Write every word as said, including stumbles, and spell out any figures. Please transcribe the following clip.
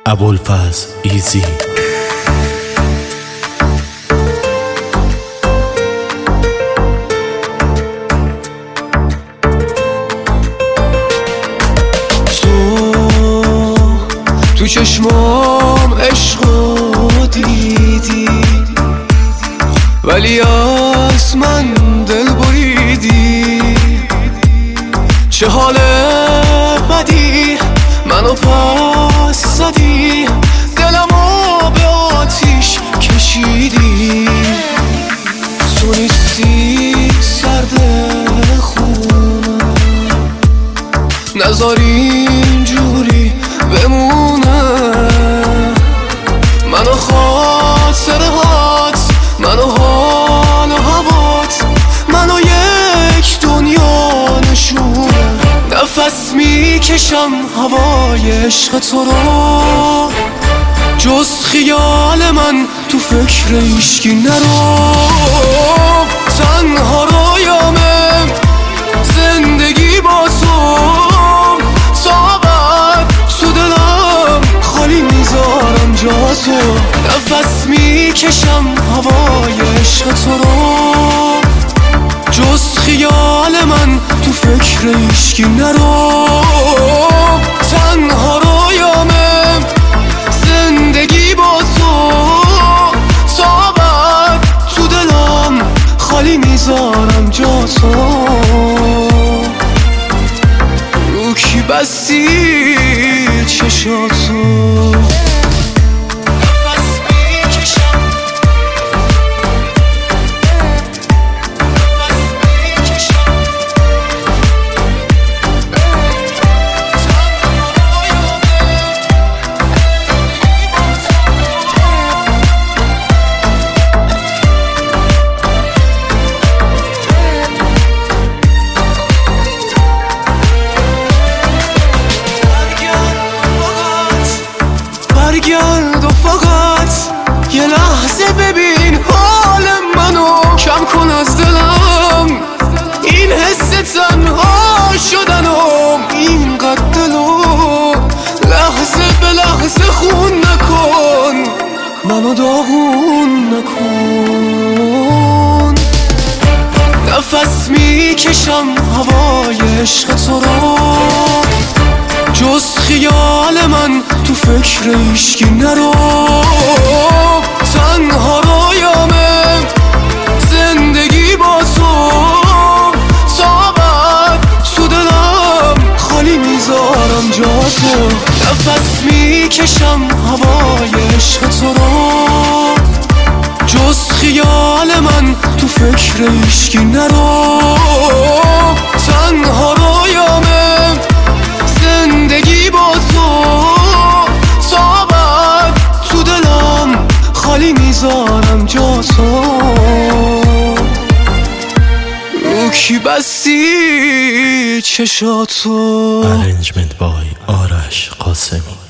ابوالفضل ایزی. تو چشمام عشقو دیدی، ولی از من دل بریدی. چه حال بدی منو پس زدی، دلمو به آتیش کشیدی. تو نیستی سرد خونم، نذاری اینجوری بمونه. منو خاطره هات، منو حال و هوات، منو یک دنیا نشونه. نفس میکشم هوای عشق تو رو، جز خیال من تو فکر هیچکی نرو. تنها رویامه زندگی با تو، تا بعد تو دلم خالی میذارم جا تو. نفس میکشم هوای عشق تو رو، جز خیال من تو فکر هیچکی نرو. تنها رویامه زندگی با تو، تا بعد تو دلم خالی میذارم جا تو. رو کی بستی چشاتو؟ برگرد و فقط یه لحظه ببین حال منو، کم کن از دلم این حس تنها شدنم. اینقدر دلو لحظه به لحظه خون نکن، منو داغون نکن. نفس میکشم هوای عشق تو رو، جز خیال من تو فکر هیچکی نرو. تنها رویامه زندگی با تو، تا بعد تو دلم خالی میذارم جا تو. نفس میکشم هوای عشق تو رو، جز خیال من تو فکر هیچکی نرو. تنها رویامه زندگی با تو، تا بعد تو دلم خالی میذارم جا تو. رو کی بستی چشاتو؟ Arrangement by آرش قاسمی.